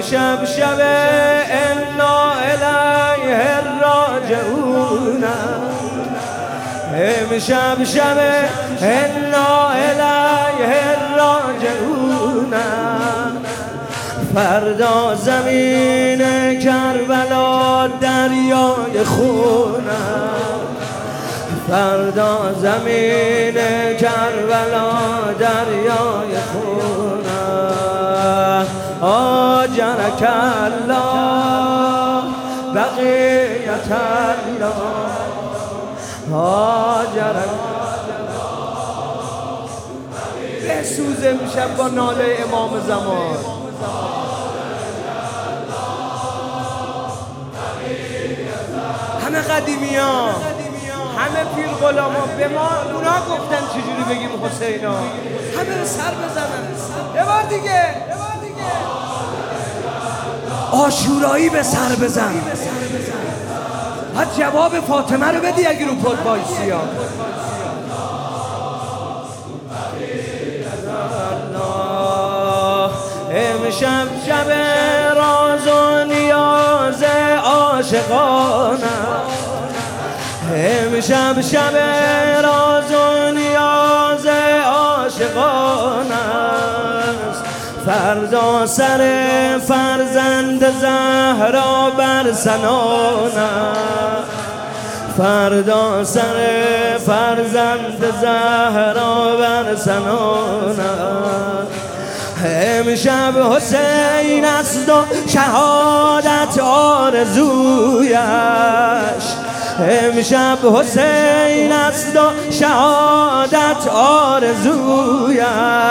امشب شب انا الیه راجعون، امشب شب انا الیه راجعون، فردا زمین کربلا دریای خون، فردا زمین کربلا دریای خون. آجرک الله بقیت الله، آجرک بسوزه میشه با ناله امام زمان. همه قدیمی ها، همه پیر غلاما به ما اونا گفتن چجوری بگیم حسینا، همه رو سر بزنن. یه بار دیگه عاشورایی به سر بزن. ها جواب فاطمه رو بدی اگه رو پد بایستی ها. امشب شب راز و نیاز عاشقانه، امشب شب راز و نیاز عاشقانه است، فردا سر فرزند زهرا بر سنانه، فردا سر فرزند زهرا بر سنانه. امشب حسین است و شهادت آرزویش، امشب حسین است و شهادت آرزویش،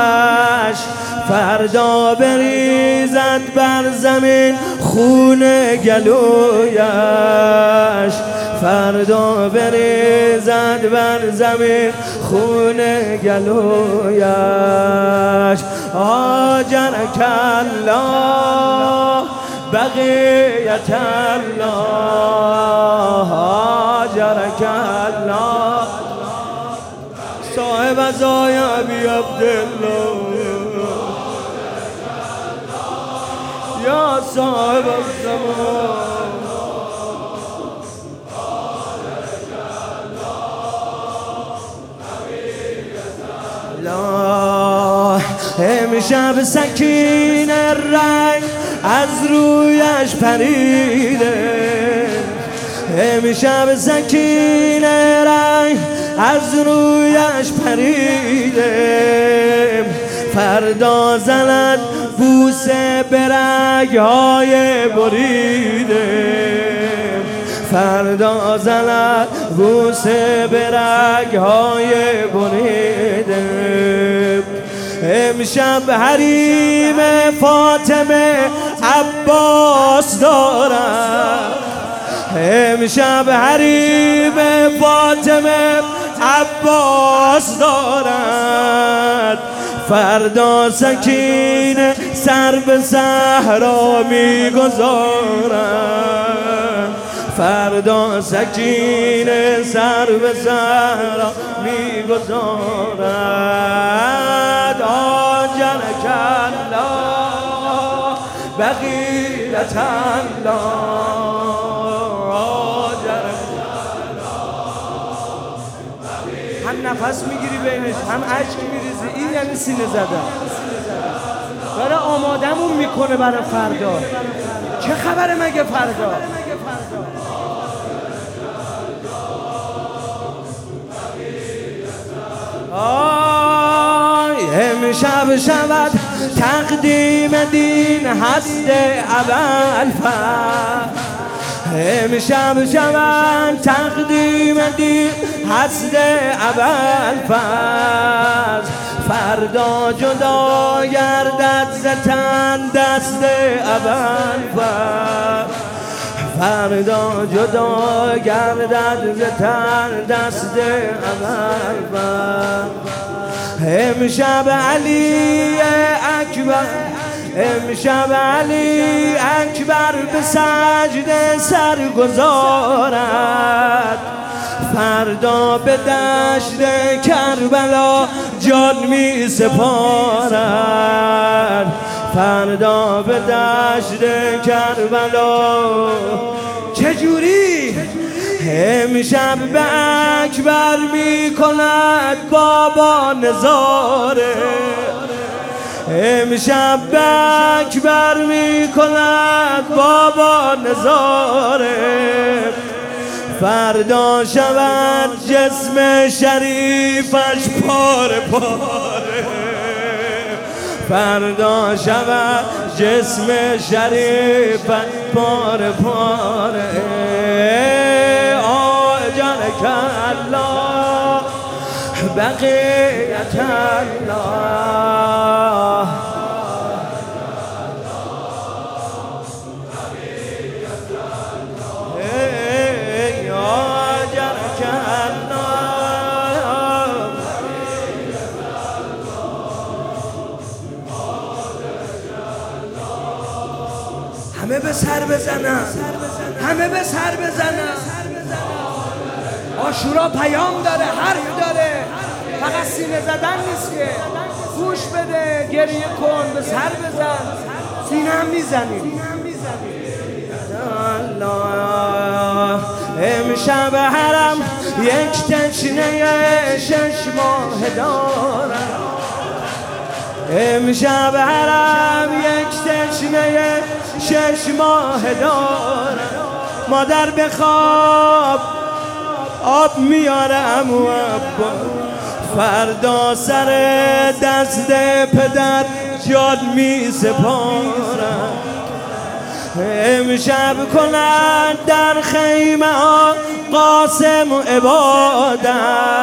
فردا بریزد بر زمین خون گلویش، فردا بریزد بر زمین خون گلویش. آجرک الله بقیت الله، آجرک الله صاحب عزای ابی عبدالله، یا صاحب الزمان. امشب سکین رنگ از رویش پریده، امشب سکین رنگ از رویش پریده، فردا زند بوسه به رگ‌های بریده، فردا زند بوسه به رگ‌های بریده. امشب حریم فاطمه عباس دارد، امشب حریم فاطمه عباس دارد، فردا سکینه سر به صحرا میگذارد، فردا سکینه سر به صحرا میگذارد. آجرک الله بقیت الله، آجرک هم نفس میگیری بینش هم اشک میریزی، این یعنی سینه زدن. داره آمادمون میکنه برای فردا. چه خبره مگه فردا؟ امشب شود تقدیم دین هست ابوالفضل، امشب شود تقدیم دین هست ابوالفضل، فردا جدا گردد ز تن دست ابوالفضل، فردا جدا گردد ز تن دست ابوالفضل. امشب علی اکبر، امشب علی اکبر به سجده سر گذارد، فردا به دشت کربلا جان می سپارد، فردا به دشت کربلا چجوری امشب به اکبر می کند بابا نظاره امشب به اکبر می کند بابا نظاره فردا شود جسم شریفش پاره پاره فردا شود جسم شریفش پاره پاره آجرک الله بقیت الله همه به سر بزنن همه به سر بزنن عاشورا پیام داره حرف داره فقط سینه زدن نیست که گوش بده گریه کن به سر بزن سینه هم میزنیم الله امشب حرم یک تشنه 6 ماه دارم امشب حرم یک تشنه 6 ماه دارم مادر بخواب آب میارم و فردا سر دست پدر جان می سپارم امشب کنند در خیمه ها قاسم و عبادت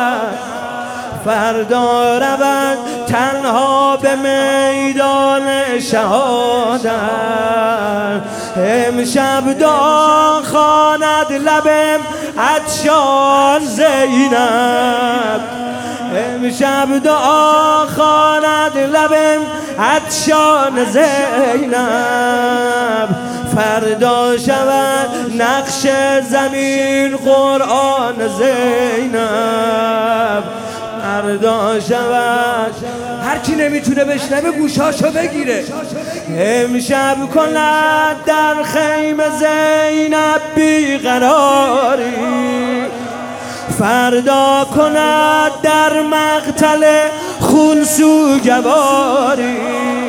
فردا روند تنها به میدان شهادت امشب دعا خواند لبم عطشان زینب امشب دعا خواند لبم عطشان زینب فردا شود نقش زمین قرآن زینب فردا شود هر کی نمیتونه بشنوه گوشاشو بگیره امشب کند در خیمه زینب بیقراری فردا کند در مقتل خون سوگواری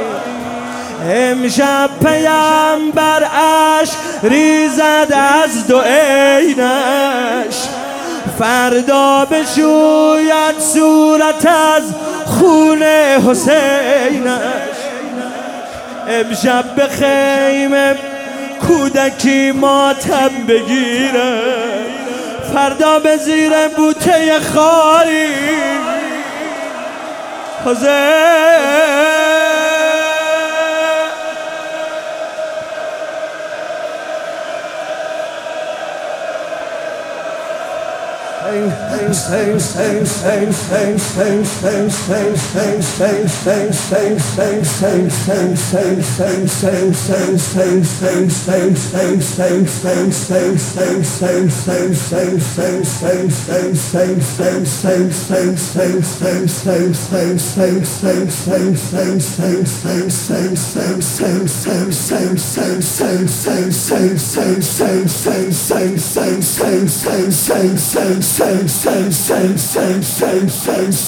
امشب پیامبر اشک ریزد از دو عینش فردا بشوید صورت از خون حسینش امشب به خیمه کودکی ماتم بگیره فردا به زیر بوته خاری حسین